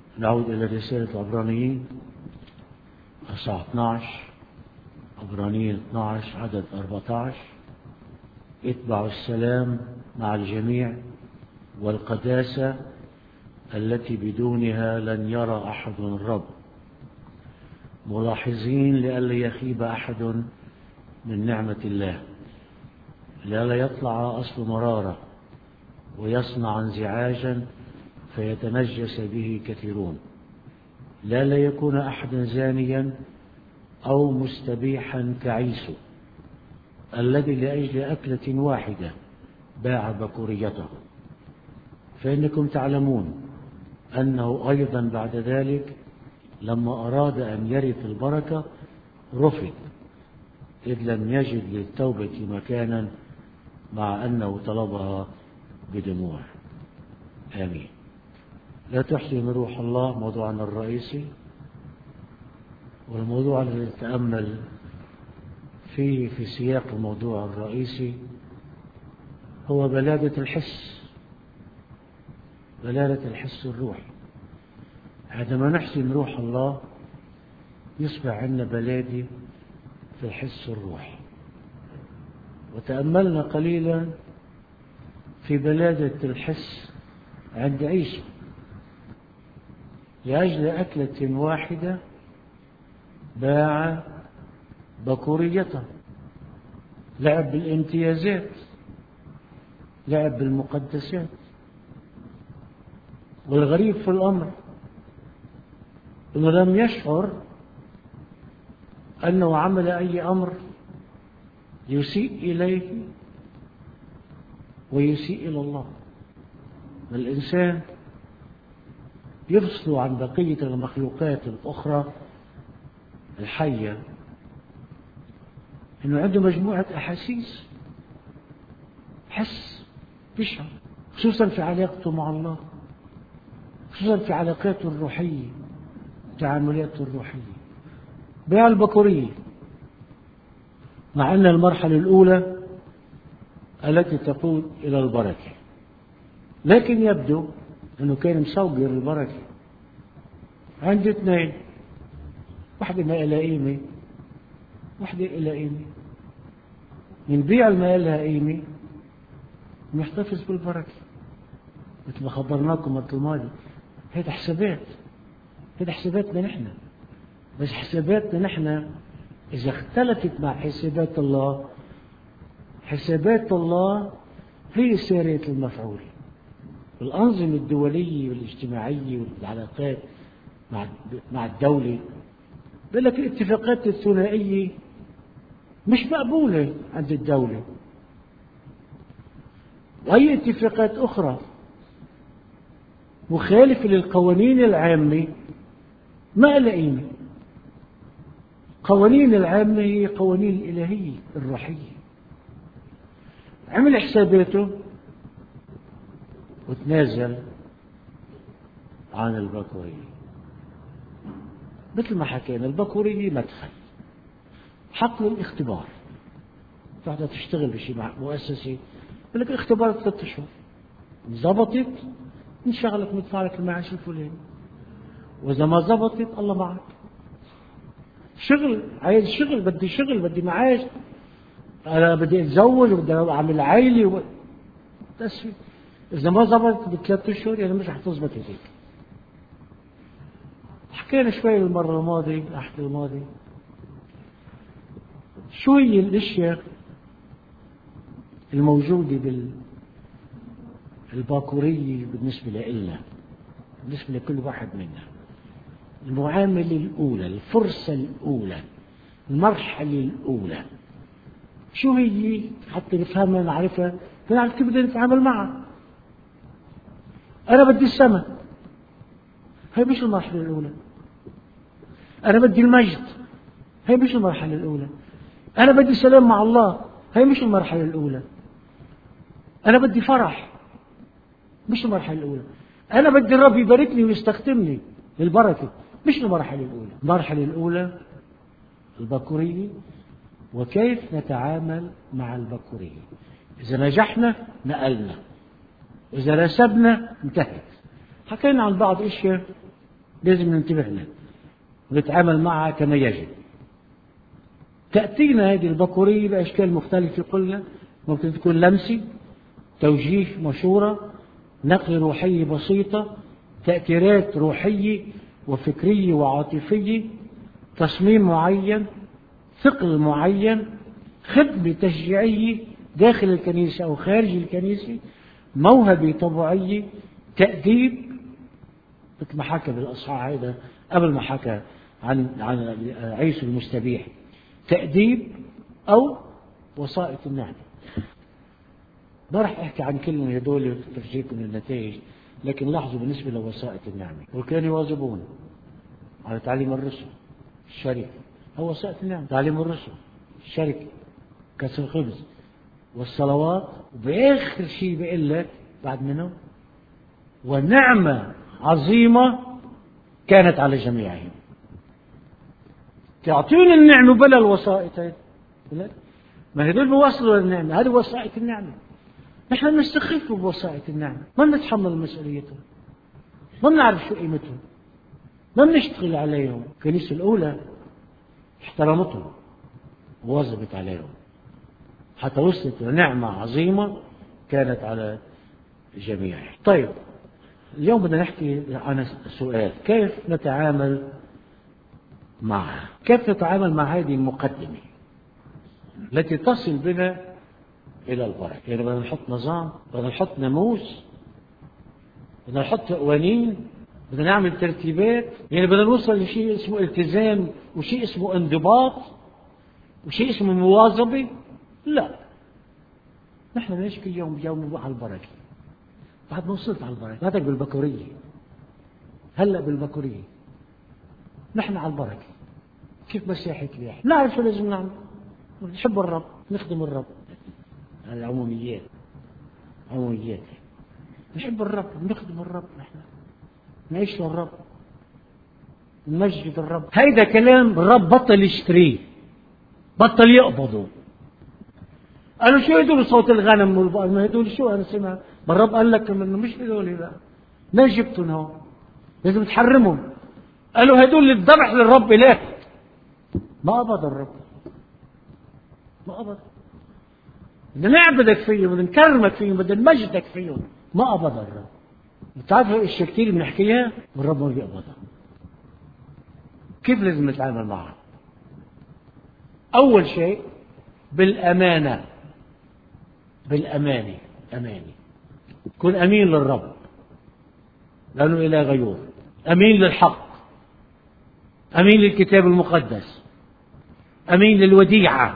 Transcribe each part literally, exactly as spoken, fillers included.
نعود إلى رسالة عبرانيين أصحاح اثني عشر، عبرانيين اثني عشر عدد أربعة عشر: اتبعوا السلام مع الجميع والقداسة التي بدونها لن يرى أحد الرب، ملاحظين لئلا يخيب أحد من نعمة الله، لئلا يطلع أصل مرارة ويصنع انزعاجا فيتنجس به كثيرون، لئلا يكون أحد زانيا أو مستبيحا كعيسو الذي لأجل أكلة واحدة باع بكوريته، فإنكم تعلمون أنه أيضا بعد ذلك لما أراد أن يرث البركة رفض، إذ لم يجد للتوبة مكانا مع أنه طلبها بدموع. آمين. لا تحزن روح الله موضوعنا الرئيسي، والموضوع الذي نتأمل فيه في سياق الموضوع الرئيسي هو بلادة الحس، بلادة الحس الروحي. عندما نحسن روح الله يصبح عندنا بلادة في الحس الروحي. وتأملنا قليلا في بلادة الحس عند عيسو، لأجل أكلة واحدة باع بكوريته، لعب بالامتيازات، لعب بالمقدسات. والغريب في الأمر أنه لم يشعر أنه عمل أي أمر يسيء إليه ويسيء إلى الله. الإنسان يفصل عن بقية المخلوقات الأخرى الحية أنه عنده مجموعة أحاسيس، حس، يشعر، خصوصا في علاقته مع الله، خصوصا في علاقاته الروحية، تعاملاته الروحية. بيع البكورية، مع أن المرحلة الأولى التي تقود إلى البركة، لكن يبدو أنه كان مصوّر البركة. عند اثنين، واحدة ما إلها قيمة، واحدة إلها قيمة. من بيع ما إلها قيمة نحتفظ بالبركة، مثل ما خبرناكم مثل الماضي. هذه حسابات، هذه حساباتنا نحن، بس حساباتنا نحن إذا اختلفت مع حسابات الله، حسابات الله هي سارية المفعول. الأنظمة الدولية والاجتماعية والعلاقات مع مع الدولة بيقول لك الاتفاقات الثنائية مش مقبولة عند الدولة، وأي اتفاقات أخرى مخالفة للقوانين العامة ما لها قيمة. قوانين العامة هي قوانين الإلهية الروحية. عمل حساباته وتنازل عن البكورية. مثل ما حكينا، البكورية مدخل، حق للاختبار. تقعد تشتغل بشيء مع مؤسسة يقول لك الاختبار ثلاثة أشهر، زبطت نشغلك ندفع لك المعاش الفلاني، وإذا ما زبطت الله معك. شغل، عايز شغل، بدي شغل، بدي معاش، أنا بدي أتزوج وبدي أعمل عائلة و... بس إذا ما زبطت بثلاثة أشهر يعني مش حتزبط هيك. حكينا شوي المرة الماضية، أحد الماضي، شو هي الأشياء الموجودة بالباكورية بالنسبة لنا، بالنسبة لكل واحد منا. المعاملة الأولى، الفرصة الأولى، المرحلة الأولى، شو هي حتى نفهمها نعرفها نعرف كيف بدنا نتعامل معها. أنا بدي السماء، هي مش المرحلة الأولى. أنا بدي المجد، هي مش المرحلة الأولى. أنا بدي سلام مع الله، هي مش المرحلة الأولى. أنا بدي فرح، مش المرحلة الأولى. أنا بدي الرب يباركني ويستخدمني للبركة، مش المرحلة الأولى. المرحلة الأولى البكورية، وكيف نتعامل مع البكورية. إذا نجحنا نقلنا، إذا رسبنا انتهت. حكينا عن بعض أشياء لازم ننتبه لها ونتعامل معها كما يجب. تأتينا هذه البكورية بأشكال مختلفة، قلنا ممكن تكون لمسي، توجيه، مشورة، نقل روحية بسيطة، تأثيرات روحية وفكرية وعاطفية، تصميم معين، ثقل معين، خدمة تشجيعية داخل الكنيسة أو خارج الكنيسة، موهبة طبيعية، تأديب مثل ما حكى بالأصحاح هذا قبل ما حكى عن عن عيسو المستبيح، تأديب أو وسائط النعمة. ما راح أحكي عن كلمة هدول تفجيكم النتائج، لكن لاحظوا بالنسبة لوسائط النعمة، وكانوا يواظبون على تعليم الرسل، الشركة، هو وسائط النعمة، تعليم الرسل، الشركة، كسر الخبز والصلوات، وبآخر شيء بيقول لك بعد منه ونعمة عظيمة كانت على جميعهم. تعطيني النعمة بلا الوسائط، ما هدول بيوصلوا للنعمة، هذه وسائط النعمة. نحن نستخف بوسائط النعمة، ما بنتحمل مسؤوليتهم، ما بنعرف شو قيمتهم، ما بنشتغل عليهم. الكنيسة الأولى احترمتهم وواظبت عليهم حتى وصلت لنعمة عظيمة كانت على الجميع. طيب اليوم بدنا نحكي عن سؤال: كيف نتعامل معها؟ كيف نتعامل مع هذه المقدمة التي تصل بنا إلى البركة؟ يعني بدنا نحط نظام، بدنا نحط ناموس، بدنا نحط قوانين، بدنا نعمل ترتيبات، يعني بدنا نوصل لشيء اسمه التزام وشيء اسمه انضباط وشيء اسمه مواظبة؟ لا، نحن نعيش كل يوم بيوم على البركة. بعد ما وصلت على البركة هذاك بالبكورية، هلا بالبكورية نحن على البركة. كيف مسيحي كبير نعرف شو لازم نعمل، نحب الرب، نخدم الرب. هذه عموميات، عموميات. نحب الرب، نخدم الرب، نحن نعيش للرب، نمجد الرب. هيدا كلام الرب بطل يشتريه، بطل يقبضه. قالوا شو هدول صوت الغنم والبقر؟ ما هدول شو أنا سمع الرب قال لك إنه مش هدول، لا ما جبتهم هون، لازم تحرمهم. قالوا هدول اللي ذبح للرب إله. ما قبض الرب، ما قبض. بدنا نعبدك فيهم، بدنا نكرمك فيهم، بدنا نمجدك فيهم، ما قبض الرب. بتعرفوا الشيء كثير بنحكيها والرب ما بيقبضها. كيف لازم نتعامل معها؟ أول شيء بالأمانة، بالأمانة، أمانة. كن أمين للرب لأنه إله غيور، أمين للحق، أمين للكتاب المقدس، أمين للوديعة.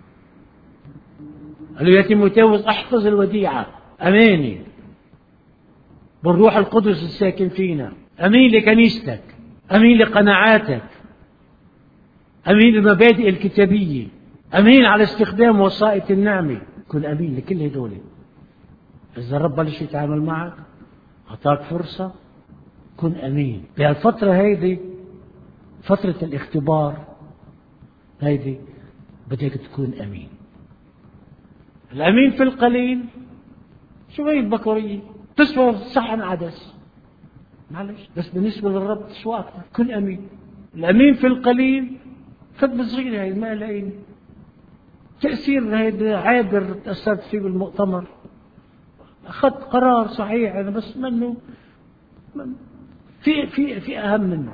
قالوا يا تيموثاوس احفظ الوديعة، أماني بالروح القدس الساكن فينا، أمين لكنيستك، أمين لقناعاتك، أمين للمبادئ الكتابية، أمين على استخدام وسائط النعمة. كن أمين لكل هدول. إذا الرب بلش يتعامل معك، أعطاك فرصة، كن أمين. بهالفترة هيدي فترة الاختبار هيدي بدك تكون أمين. الأمين في القليل شو هي البكورية؟ تسوى صحن عدس، معلش، بس بالنسبة للرب تسوى أكثر. كن أمين. الأمين في القليل خدمة صغيرة، هي ما لين تأثير هيدا عابر تأثرت فيه بالمؤتمر، أخذت قرار صحيح أنا، بس منه في في في أهم منه.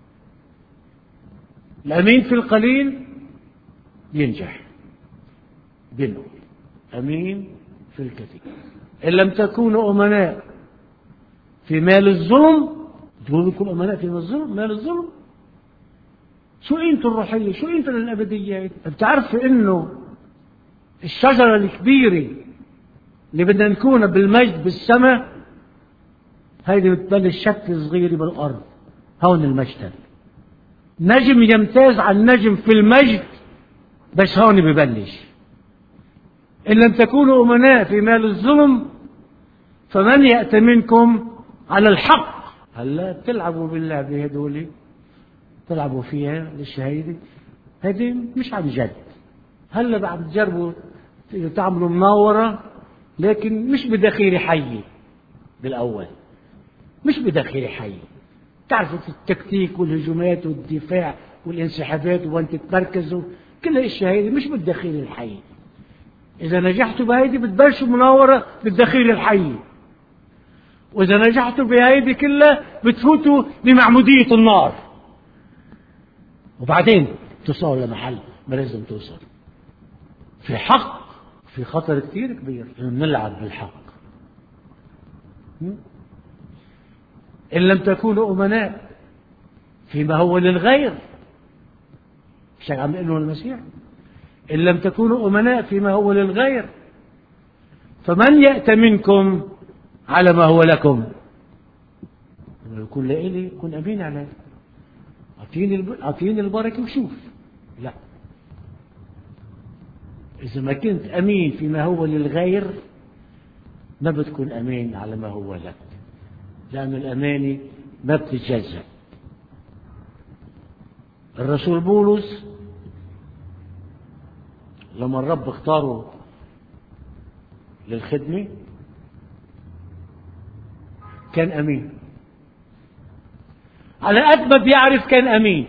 الأمين في القليل ينجح، بينه أمين في الكثير. إن لم تكونوا أمناء في مال الظلم، تقولوا لكم أمناء في مال الظلم، مال الظلم شو قيمته الروحية؟ شو قيمته للأبدية؟ بتعرف إنه الشجرة الكبيرة اللي بدنا نكون بالمجد بالسماء هيدي بتبلش شكل صغيرة بالأرض. هون المجد، نجم يمتاز عن نجم في المجد، بس هون ببلش. إن لم تكونوا أمناء في مال الظلم فمن يأتمنكم على الحق. هلا تلعبوا باللعبة هدول، تلعبوا فيها للشهيدة، هذه مش عن جد. هلا بعد تجربوا تعملوا مناورة، لكن مش بدخيلة حية بالأول، مش بدخيلة حية. تعرفوا التكتيك والهجومات والدفاع والانسحابات وين تتمركزوا، كل الاشياء هذه مش بالدخيل الحي. إذا نجحتوا بهيدي بتبلشوا مناورة بالدخيل الحي، وإذا نجحتوا بهيدي كلها بتفوتوا بمعمودية النار، وبعدين توصلوا لمحل ما لازم توصل. في حق، في خطر كتير كبير إنه نلعب بالحق. إن لم تكونوا أمناء فيما هو للغير، مش عم يقول المسيح إن لم تكونوا أمناء فيما هو للغير فمن يأت منكم على ما هو لكم. يكون لإلي يكون أمين عليه، أعطيني البركة وشوف. لا، إذا ما كنت أمين فيما هو للغير ما بتكون أمين على ما هو لك، لأن الأمانة ما بتتجزأ. الرسول بولس لما الرب اختاره للخدمة كان أمين، على قد ما بيعرف كان أمين.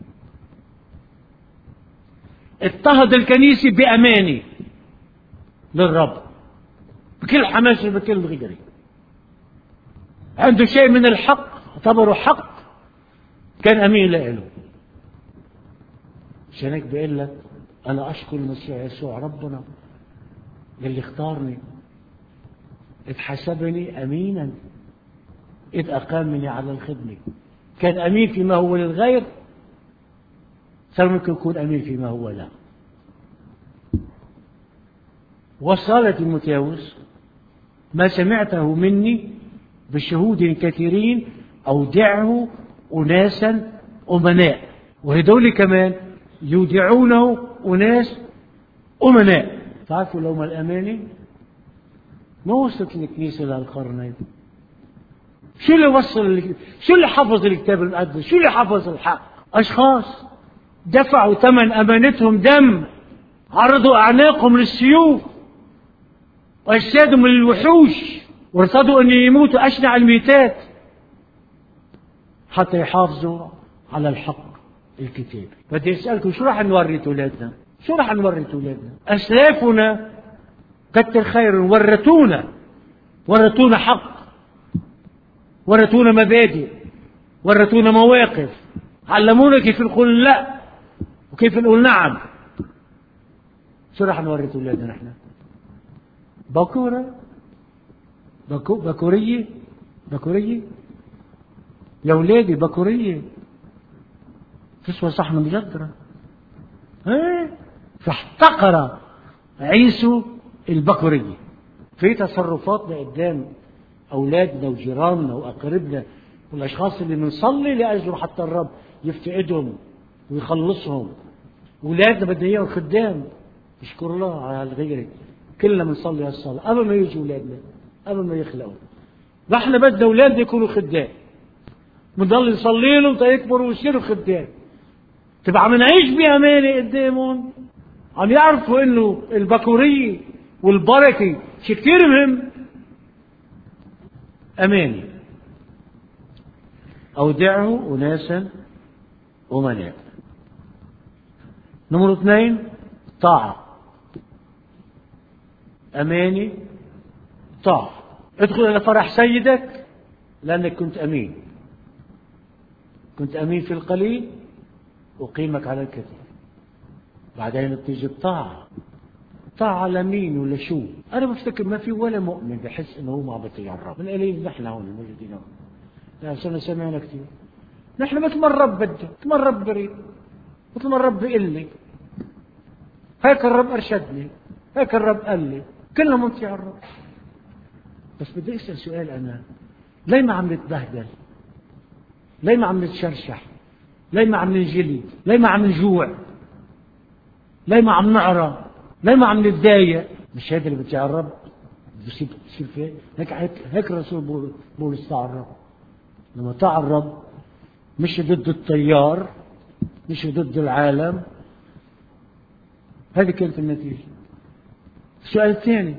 اضطهد الكنيسة بأمانة للرب بكل حماس وبكل غيره، عنده شيء من الحق اعتبره حق، كان أمين له. عشان هيك بيقول لك أنا أشكر المسيح يسوع ربنا اللي اختارني، إذ حسبني أمينا إذ أقامني على الخدمة. كان أمين فيما هو للغير، صار ممكن يكون أمين فيما هو لا. وصل تيموثاوس ما سمعته مني بشهود كثيرين أودعه أناسا أمناء، وهدول كمان يودعونه أناس أمناء. تعرفوا لو ما الأمانة ما وصلت الكنيسة للقرنين. شو اللي وصل، شو اللي حفظ الكتاب المقدس، شو اللي حفظ الحق؟ أشخاص دفعوا ثمن أمانتهم دم، عرضوا أعناقهم للسيوف وأجسادهم للوحوش، وارتضوا أن يموتوا أشنع الميتات حتى يحافظوا على الحق الكتابي. بدي أسألكم شو راح نورث أولادنا؟ شو راح نورث أولادنا؟ أسلافنا كتر خير ورثونا، ورثونا حق، ورثونا مبادئ، ورثونا مواقف، علمونا كيف نقول لا وكيف نقول نعم. شو راح نورث أولادنا نحن؟ بكورة؟ بكو بكورية؟ بكورية؟ يا أولادي بكورية تسوى صحن مجدرة. ايه فاحتقر عيسو البكورية. في تصرفاتنا قدام أولادنا وجيراننا وأقربنا والأشخاص اللي بنصلي لأجله حتى الرب يفتقدهم ويخلصهم. أولادنا بدنا إياهم خدام، يشكر الله على غيره. كلنا بنصلي هالصلاة قبل ما يجوا أولادنا، قبل ما يخلقوا. نحن بدنا أولادنا يكونوا خدام، بنضل نصلي لهم تيكبروا ويصيروا خدام. تبقى عم نعيش بأمانة قدامهم، عم يعرفوا إنه البكورية والبركة شيء كتير مهم. أمانة. أودعه أناسا أمناء. نمرة اثنين طاعة. أمانة طاعة. ادخل إلى فرح سيدك لأنك كنت أمين، كنت أمين في القليل أقيمك على الكثير. بعدين بتيجي الطاعة. طاعة لمين ولا شو؟ أنا بفتكر ما في ولا مؤمن بحس إنه هو ما بطيع الرب. من قليل نحن هون الموجودين هون، لا صرنا سمعنا كثير. نحن مثل ما الرب بده، مثل ما الرب بريد، مثل ما الرب بيقول لي، هيك الرب أرشدني، هيك الرب قال لي، كلنا منطيع الرب. بس بدي أسأل سؤال أنا، ليه ما عم نتبهدل؟ ليه ما عم نتشرشح؟ ليه ما عم ننجلي؟ ليه ما عم نجوع؟ ليه ما عم نعرى؟ ليه ما عم نتضايق؟ مش هذا اللي بتاع الرب بصير بتصير فيه هيك. هيك هيك الرسول بولس طاع الرب. لما طاع الرب مش ضد التيار، مش ضد العالم. هذه كانت النتيجة. السؤال الثاني،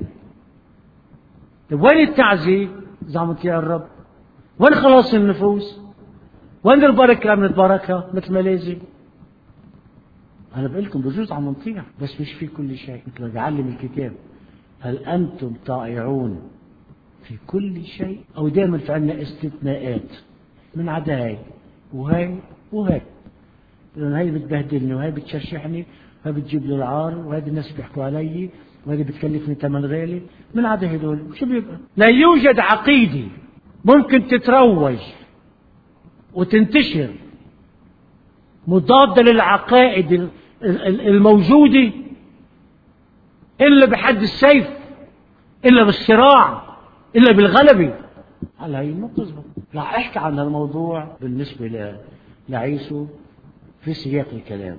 طيب وين التعزية إذا عم تطيع الرب؟ وين خلاص النفوس؟ وين البركة من البركة مثل ما لازم؟ أنا بقول لكم بجوز عم نطيع بس مش في كل شيء، مثل ما بيعلم الكتاب هل أنتم طائعون في كل شيء؟ أو دائما في عندنا استثناءات من عدا هاي وهاي وهاي، لأن هاي بتبهدلني وهاي بتشرشحني وهاي بتجيب لي العار وهذه الناس بيحكوا علي وهذه بتكلفني ثمن غالي. من عدا هدول شو بيبقى؟ لا يوجد عقيدة ممكن تتروج وتنتشر مضادة للعقائد الموجودة إلا بحد السيف، إلا بالصراع، إلا بالغلبة. على هي ما بتزبط. راح أحكي عن الموضوع بالنسبة لعيسو في سياق الكلام.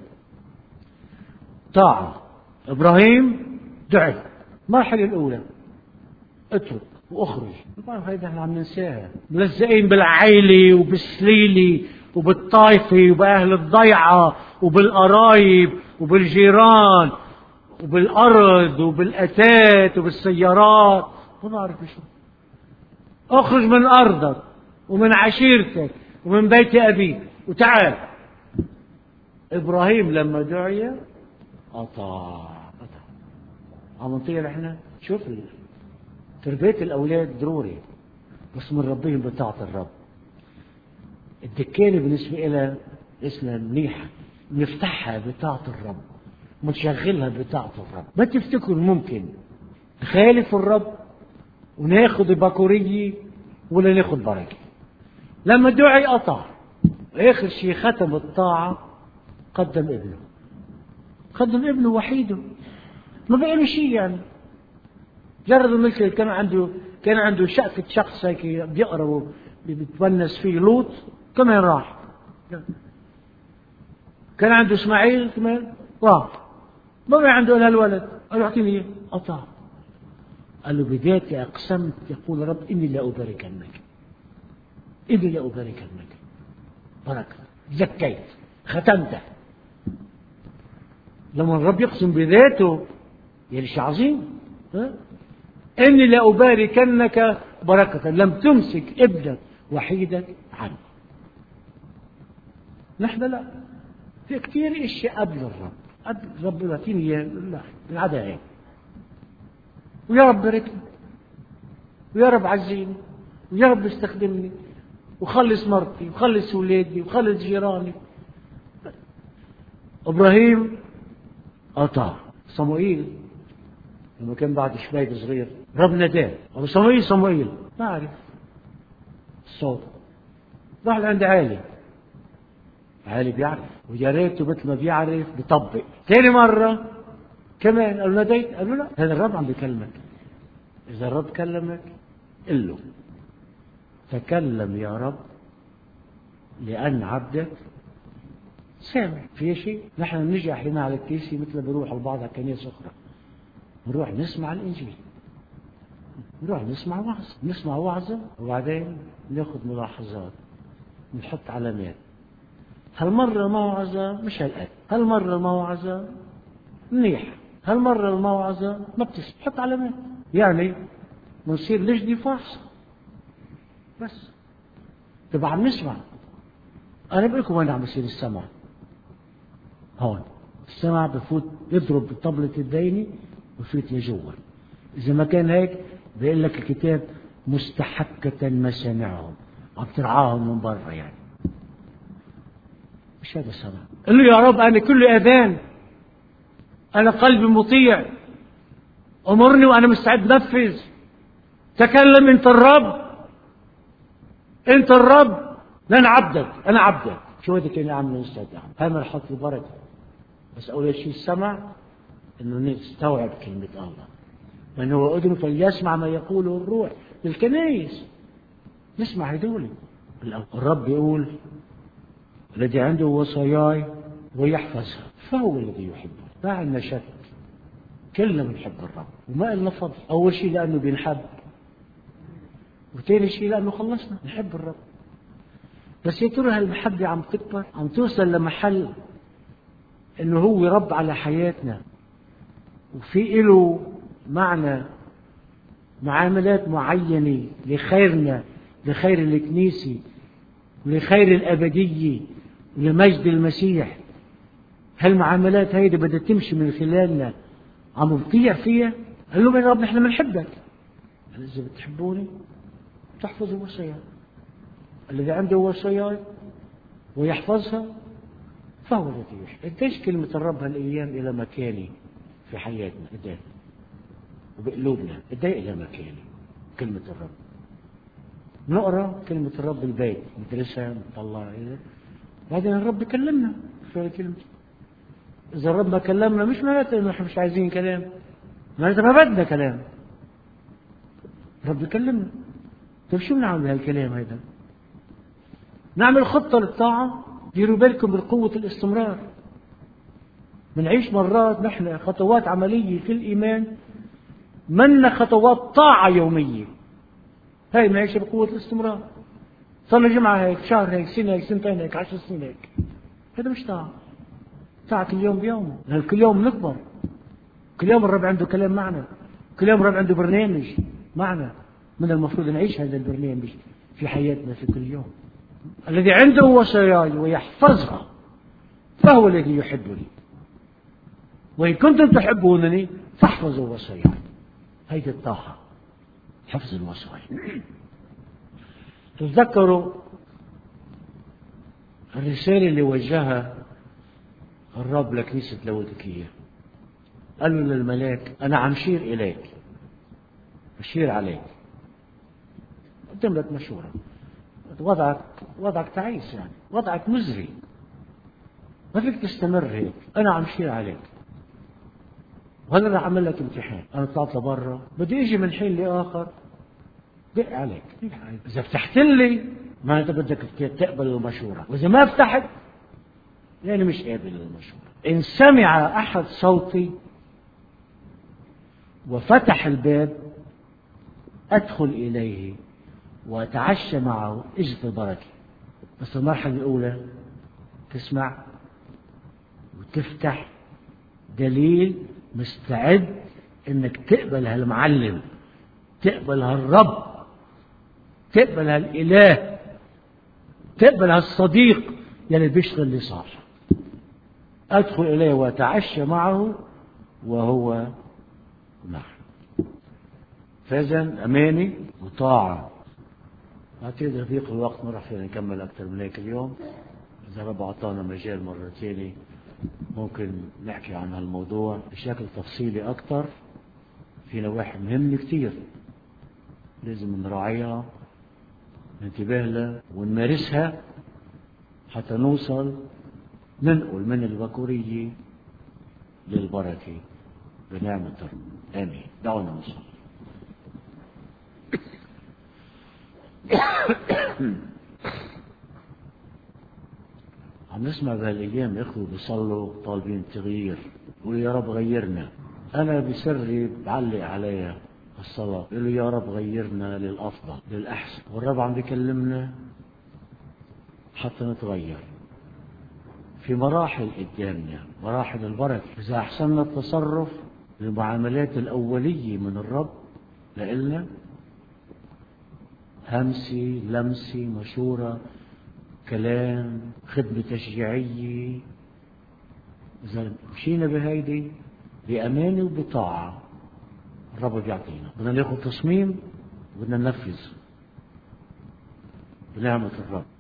طاعة إبراهيم دعي المرحلة الأولى اترك واخرج. هيدا احنا عم ننساها، ملزقين بالعيلة وبالسليلة وبالطائفة وبأهل الضيعة وبالقرايب وبالجيران وبالأرض وبالأتات وبالسيارات. ما بعرف شو. اخرج من أرضك ومن عشيرتك ومن بيت أبيك وتعال. إبراهيم لما دعي أطاع. عم نطير احنا. شوف تربية الأولاد ضروري بس من ربهم بطاعة الرب. الدكانة بالنسبة إلى اسمها منيحة، نفتحها بطاعة الرب ونشغلها بطاعة الرب. ما تفتكروا ممكن نخالف الرب وناخد بكورية ولا ناخد بركة. لما دعي أطاع. آخر شيء ختم الطاعة قدم ابنه. قدم ابنه وحيده ما بقى له شيء يعني. جرب مثل كان عنده كان عنده شقفة شخص هيك بيقرب بيتونس فيه لوط كمان راح. كان عنده اسماعيل كمان راح. ما بقى عنده الا الولد. قال له اعطيني اياه. قطع. قال له بذاتي اقسمت يقول رب اني لا اباركنك، اني لا اباركنك. بركة زكيت ختمته. لما الرب يقسم بذاته يعني شيء عظيم. ها؟ إني لأباركنك بركة لم تمسك ابنك وحيدك عنه. نحن لا، في كثير اشياء قبل الرب. قبل الرب يعطيني اياه لا من عدا هيك. ويا رب باركني ويا رب عزيني ويا رب استخدمني وخلص مرتي وخلص اولادي وخلص جيراني. ابراهيم أطاع. صموئيل لما كان بعد شباب صغير رب نداه. أبو صموئيل صموئيل ما أعرف الصوت. راح لعند عالي. عالي بيعرف ويا ريته مثل ما بيعرف بيطبق. ثاني مرة كمان قال له ناديت. قال له لا هذا الرب عم بيكلمك. إذا الرب كلمك قل له تكلم يا رب لأن عبدك سامع. في شيء نحن نجي أحيانا على الكيسي مثل بروح البعض على كنيسة أخرى نروح نسمع الإنجيل، نروح نسمع وعظ، نسمع وعظة وبعدين ناخذ ملاحظات نحط علامات. هالمرة الموعظة مش هالقد، هالمرة الموعظة منيحة، هالمرة الموعظة ما بتسمع، حط علامات. يعني بنصير لجنة فاحصة بس. طبعا عم نسمع. أنا بقول لكم وين عم بصير السمع. هون السمع بفوت يضرب بطبلة الديني وفيت لجوا. إذا ما كان هيك بيقول لك الكتاب مستحكة مسامعهم، عم ترعاهم من برا يعني. مش هذا السمع. قل له يا رب أنا كل أذان، أنا قلبي مطيع، أمرني وأنا مستعد نفذ. تكلم أنت الرب، أنت الرب، لأن عبدك، أنا عبدك. شو هذا كان يعمل مستدعى؟ هاي مرحلة البركة. بس أول شيء السمع إنه نستوعب كلمة الله، من هو أذن فليسمع ما يقوله الروح للكنائس. نسمع هدول. الرب يقول الذي عنده وصاياي ويحفظها فهو الذي يحبه. ما عندنا شك، كلنا بنحب الرب وما لنا فضل. أول شيء لأنه بنحب، وثاني شيء لأنه خلصنا نحب الرب. بس يا ترى هالمحبة عم تكبر، عم توصل لمحل إنه هو رب على حياتنا وفي له معنى معاملات معينة لخيرنا، لخير الكنيسة، ولخير الأبدية ولمجد المسيح. هالمعاملات هيدي بدها تمشي من خلالنا، عم بطيع فيها. قال لهم يا رب نحن بنحبك. قال إذا بتحبوني تحفظوا وصاياي، الذي عنده وصاياي ويحفظها فهو الذي يحب. قديش كلمة الرب هالأيام إلى مكاني في حياتنا، قديش وبقلوبنا، قديش إلى مكاني كلمة الرب. نقرأ كلمة الرب البيت، ندرسها، نطلع إليه، بعدين الرب بيكلمنا في الكلمة. إذا الرب ما كلمنا مش معناته إنه إحنا مش عايزين كلام، معناته ما بدنا كلام. الرب يكلمنا. طيب شو بنعمل بهالكلام هيدا؟ نعمل خطة للطاعة. ديروا بالكم بالقوة الاستمرار. بنعيش مرات نحن خطوات عملية في الإيمان، منا خطوات طاعة يومية. هاي بنعيش بقوة الاستمرار. صار جمعة هيك، شهر هيك، سنة هيك، سنتين هيك، عشر سنين هيك. هذا مش طاعة. طاعة كل يوم بيومه. لأن كل يوم نكبر. كل يوم الرب عنده كلام معنا. كل يوم الرب عنده برنامج معنا. من المفروض نعيش هذا البرنامج في حياتنا في كل يوم. الذي عنده وصاياي ويحفظها فهو الذي يحبني، وإن كنتم تحبونني فاحفظوا وصاياي. هيدي الطاعة، حفظ الوصايا. تذكروا الرسالة اللي وجهها الرب لكنيسة لاوديكية. قال له للملاك أنا عم شير إليك، بشير عليك، قدم لك مشورة. وضعك وضعك تعيس، يعني وضعك مزري، ما فيك تستمر هيك. أنا عم شير عليك، وهلا رح أعمل لك امتحان. أنا طلعت لبرا، بدي أجي من حين لآخر دق عليك. إذا فتحت لي معناتها بدك تقبل المشورة، وإذا ما فتحت يعني مش قابل المشورة. إن سمع أحد صوتي وفتح الباب أدخل إليه وأتعشى معه، إجت البركة. بس المرحلة الأولى تسمع وتفتح، دليل مستعد إنك تقبل هالمعلم، تقبل هالرب، تقبل هالإله، تقبل هالصديق يلي بيشتغل اللي صار. أدخل إليه وأتعشى معه وهو معه. فإذا أماني وطاعة. أعتقد رفيق الوقت ما راح فينا نكمل أكثر من هيك اليوم. إذا رب أعطانا مجال مرة ثانية ممكن نحكي عن هالموضوع بشكل تفصيلي أكثر. في نواحي مهمة كتير لازم نراعيها، ننتبه لها ونمارسها حتى نوصل ننقل من البكورية للبركة بنعمة الرب. آمين. دعونا نصلي. عم نسمع بهالأيام إخوة بيصلوا طالبين تغيير، يقولوا يا رب غيرنا. أنا بسري بعلق عليها الصلاة، يقولوا يا رب غيرنا للأفضل للأحسن. والرب عم بيكلمنا حتى نتغير في مراحل قدامنا، مراحل البركة. إذا أحسننا التصرف للمعاملات الأولية من الرب لإلنا، همسي، لمسي، مشورة، كلام، خدمة تشجيعية، إذا مشينا بهيدي بأمانة وبطاعة الرب بيعطينا. بدنا ناخذ تصميم وبدنا ننفذ بنعمة الرب.